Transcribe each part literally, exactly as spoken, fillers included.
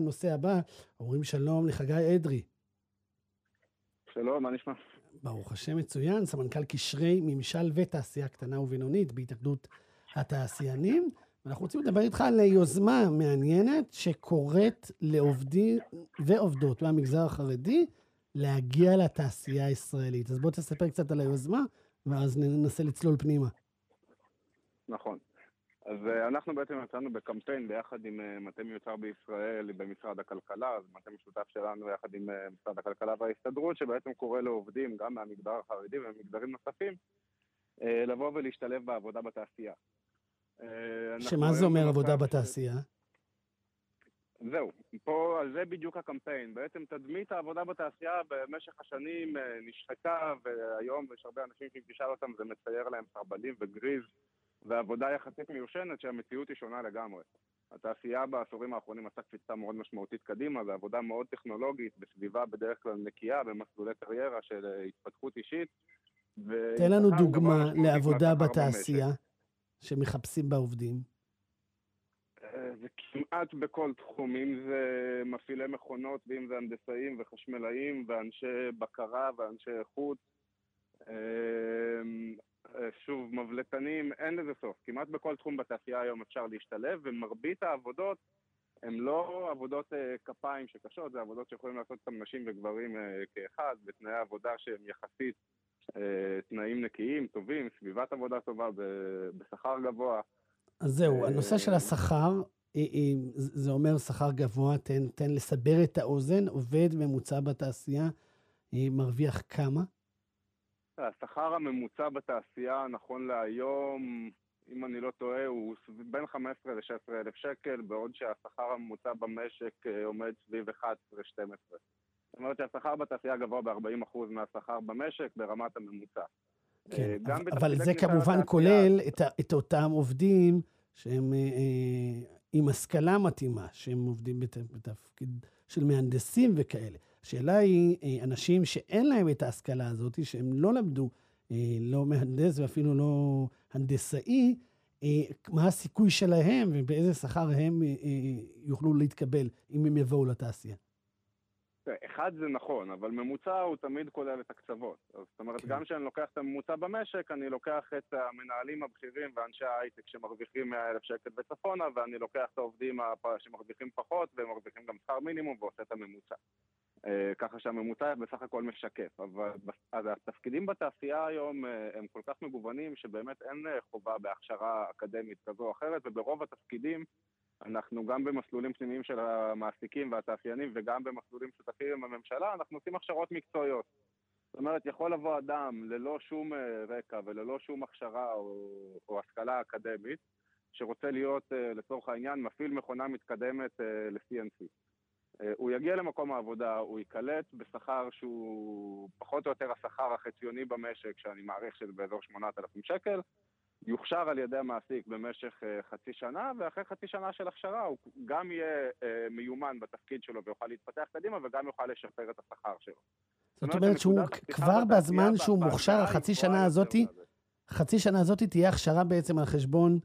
לנושא הבא. אומרים שלום לחגי אדרי. שלום, מה נשמע? ברוך השם, מצוין, סמנכ"ל קשרי ממשל ותעשייה קטנה ובינונית בהתאחדות התעשיינים. אנחנו רוצים לדבר איתך על יוזמה מעניינת שקוראת לעובדים ועובדות מהמגזר החרדי להגיע לתעשייה הישראלית. אז בוא תספר קצת על היוזמה, ואז ננסה לצלול פנימה. נכון. אז אנחנו בעצם יצאנו בקמפיין ביחד עם מטה מיוצר בישראל במשרד הכלכלה, אז מטה משותף שלנו יחד עם משרד הכלכלה וההסתדרות, שבעצם קורא לעובדים גם מהמגזר החרדי וממגזרים נוספים, לבוא ולהשתלב בעבודה בתעשייה. שמה זה אומר עבודה בתעשייה? זהו, פה על זה בדיוק הקמפיין. בעצם תדמית העבודה בתעשייה במשך השנים נשחקה, והיום יש הרבה אנשים שאם תשאל אותם זה מצייר להם סרבלים וגריז, ועבודה יחסית מיושנת שהמציאות היא שונה לגמרי. התעשייה בעשורים האחרונים עשה קפיצה מאוד משמעותית קדימה, זה עבודה מאוד טכנולוגית, בסביבה בדרך כלל נקייה, במסלולי קריירה של התפתחות אישית. תן לנו דוגמה לעבודה בתעשייה שמחפשים בעובדים. זה כמעט בכל תחום, אם זה מפעילי מכונות, ואם זה הנדסאים וחשמלאים, ואנשי בקרה ואנשי איכות. שוב, מבלטנים, אין לזה סוף. כמעט בכל תחום בתעשייה היום אפשר להשתלב, ומרבית העבודות הן לא עבודות כפיים שקשות, זה עבודות שיכולים לעשות אותם נשים וגברים כאחד, בתנאי עבודה שהם יחסית תנאים נקיים, טובים, סביבת עבודה טובה, בשכר גבוה. אז זהו, הנושא של השכר, זה אומר שכר גבוה, תן, תן לסבר את האוזן, עובד ממוצע בתעשייה, מרוויח כמה? השכר הממוצע בתעשייה, נכון להיום, אם אני לא טועה, הוא בין חמש עשרה ל-שש עשרה אלף שקל, בעוד שהשכר הממוצע במשק עומד סביב אחד עשר שתים עשרה. זאת אומרת שהשכר בתעשייה גבוה ב-ארבעים אחוז מהשכר במשק ברמת הממוצע. כן, אבל זה כמובן כולל את, את אותם עובדים שהם אה, עם השכלה מתאימה, שהם עובדים בתפקיד של מהנדסים וכאלה. השאלה היא, אנשים שאין להם את ההשכלה הזאת, שהם לא למדו, לא מהנדס ואפילו לא הנדסאי, מה הסיכוי שלהם ובאיזה שכר הם יוכלו להתקבל אם הם יבואו לתעשייה? אחד זה נכון, אבל ממוצע הוא תמיד כולל את הקצוות. זאת אומרת, כן. גם כשאני לוקח את הממוצע במשק, אני לוקח את המנהלים הבכירים ואנשי ההייטק שמרוויחים מאה אלף שקל בצפונה, ואני לוקח את העובדים שמרוויחים פחות והם מרוויחים גם שכר מינימום ועושה את הממוצע. ככה שהממוצע בסך הכל משקף, אבל התפקידים בתעשייה היום הם כל כך מגוונים שבאמת אין חובה בהכשרה אקדמית כזו או אחרת, וברוב התפקידים אנחנו גם במסלולים פנימיים של המעסיקים והתעשיינים וגם במסלולים שותפים עם הממשלה, אנחנו עושים הכשרות מקצועיות. זאת אומרת, יכול לבוא אדם ללא שום רקע וללא שום הכשרה או, או השכלה אקדמית, שרוצה להיות לצורך העניין מפעיל מכונה מתקדמת ל-סי אן סי. הוא יגיע למקום העבודה, הוא יקלט בשכר שהוא פחות או יותר השכר החציוני במשק, שאני מעריך שזה באזור שמונת אלפים שקל, יוכשר על ידי המעסיק במשך חצי שנה, ואחרי חצי שנה של הכשרה הוא גם יהיה מיומן בתפקיד שלו ויוכל להתפתח קדימה, וגם יוכל לשפר את השכר שלו. זאת אומרת שהוא כבר בזמן שהוא מוכשר, החצי שנה הזאת, חצי שנה הזאת תהיה הכשרה בעצם על חשבון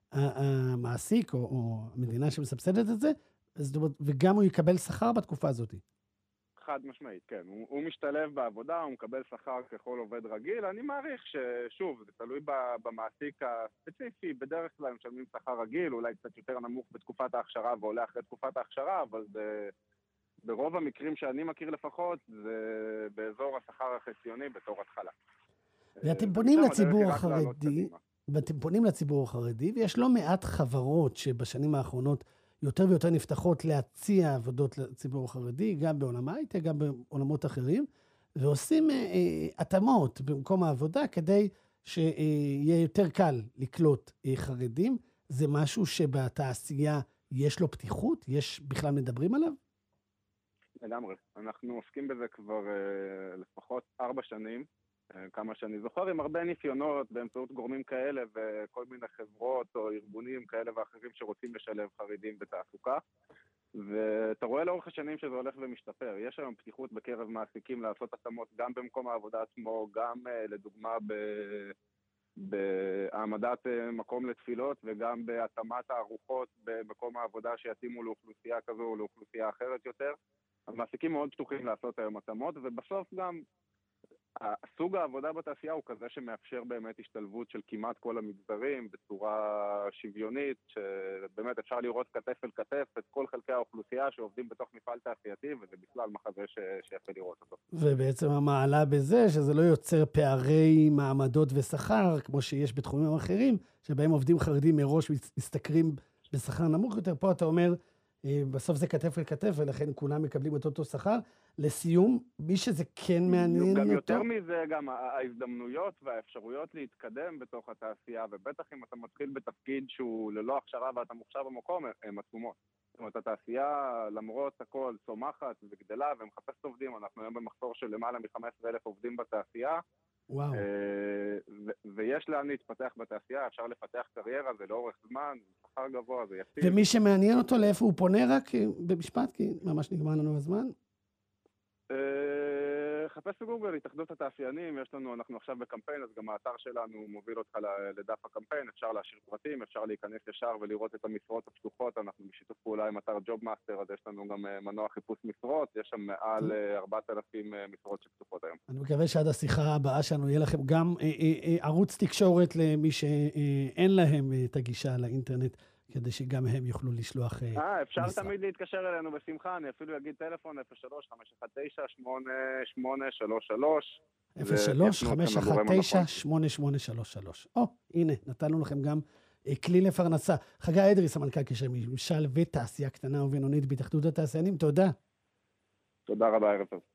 המעסיק או המדינה שמסבסדת את זה, וגם הוא יקבל שכר בתקופה הזאת. חד משמעית, כן. הוא, הוא משתלב בעבודה, הוא מקבל שכר ככל עובד רגיל. אני מעריך ששוב, זה תלוי במעסיק הספציפי, בדרך כלל משלמים שכר רגיל, אולי קצת יותר נמוך בתקופת ההכשרה ועולה אחרי תקופת ההכשרה, אבל זה, ברוב המקרים שאני מכיר לפחות, זה באזור השכר החציוני בתור התחלה. ואתם פונים לציבור החרדי, ואתם פונים לציבור החרדי, ויש לא מעט חברות שבשנים האחרונות יותר ויותר נפתחות להציע עבודות לציבור החרדי, גם בעולם ההייטק, גם בעולמות אחרים, ועושים אה, אה, התאמות במקום העבודה, כדי שיהיה יותר קל לקלוט אה, חרדים. זה משהו שבתעשייה יש לו פתיחות? יש בכלל מדברים עליו? לגמרי. אנחנו עוסקים בזה כבר אה, לפחות ארבע שנים, כמה שאני זוכר, עם הרבה ניסיונות באמצעות גורמים כאלה וכל מיני חברות או ארגונים כאלה ואחרים שרוצים לשלב חרדים בתעסוקה. ואתה רואה לאורך השנים שזה הולך ומשתפר. יש היום פתיחות בקרב מעסיקים לעשות התאמות גם במקום העבודה עצמו, גם לדוגמה בהעמדת מקום לתפילות וגם בהתאמת הארוחות במקום העבודה שיתאימו לאוכלוסייה כזו או לאוכלוסייה אחרת יותר. המעסיקים מאוד פתוחים לעשות היום התאמות, ובסוף גם הסוג העבודה בתעשייה הוא כזה שמאפשר באמת השתלבות של כמעט כל המגזרים בצורה שוויונית, שבאמת אפשר לראות כתף אל כתף את כל חלקי האוכלוסייה שעובדים בתוך מפעל תעשייתי, וזה בכלל מחזה שיפה לראות אותו. ובעצם המעלה בזה שזה לא יוצר פערי מעמדות ושכר, כמו שיש בתחומים אחרים, שבהם עובדים חרדים מראש מסתכרים בשכר נמוך יותר. פה אתה אומר, בסוף זה כתף אל כתף, ולכן כולם מקבלים את אותו שכר. לסיום, מי שזה כן מעניין גם אותו... יותר מזה, גם ההזדמנויות והאפשרויות להתקדם בתוך התעשייה, ובטח אם אתה מתחיל בתפקיד שהוא ללא הכשרה ואתה מוכשר במקום, הן עצומות. זאת אומרת, התעשייה, למרות הכל, צומחת וגדלה ומחפשת עובדים. אנחנו היום במחסור של למעלה מ-חמישה עשר אלף עובדים בתעשייה. וואו. ו- ויש לאן להתפתח בתעשייה, אפשר לפתח קריירה, זה לאורך זמן, שכר גבוה, זה יציב. ומי שמעניין אותו לאיפה הוא פונה רק במשפט, כי ממש נגמר לנו הזמן. חפש בגוגל, התאחדות התעשיינים, יש לנו, אנחנו עכשיו בקמפיין, אז גם האתר שלנו מוביל אותך לדף הקמפיין, אפשר להשאיר פרטים, אפשר להיכנס ישר ולראות את המשרות הפתוחות, אנחנו בשיתוף פעולה עם אתר ג'וב מאסטר, אז יש לנו גם מנוע חיפוש משרות, יש שם מעל ארבעת אלפים משרות שפתוחות היום. אני מקווה שעד השיחה הבאה שלנו יהיה לכם גם ערוץ תקשורת למי שאין להם את הגישה לאינטרנט, כדי שגם הם יוכלו לשלוח משרה. אה, אפשר תמיד להתקשר אלינו בשמחה, אני אפילו אגיד טלפון אפס שלוש חמש אחת תשע שמונה שמונה שלוש שלוש. אפס שלוש חמש אחת תשע שמונה שמונה שלוש שלוש. או, הנה, נתנו לכם גם כלי לפרנסה. חגי אדרי, סמנכ"ל קשרי ממשל ותעשייה קטנה ובינונית בהתאחדות התעשיינים, תודה. תודה רבה, ערב טוב.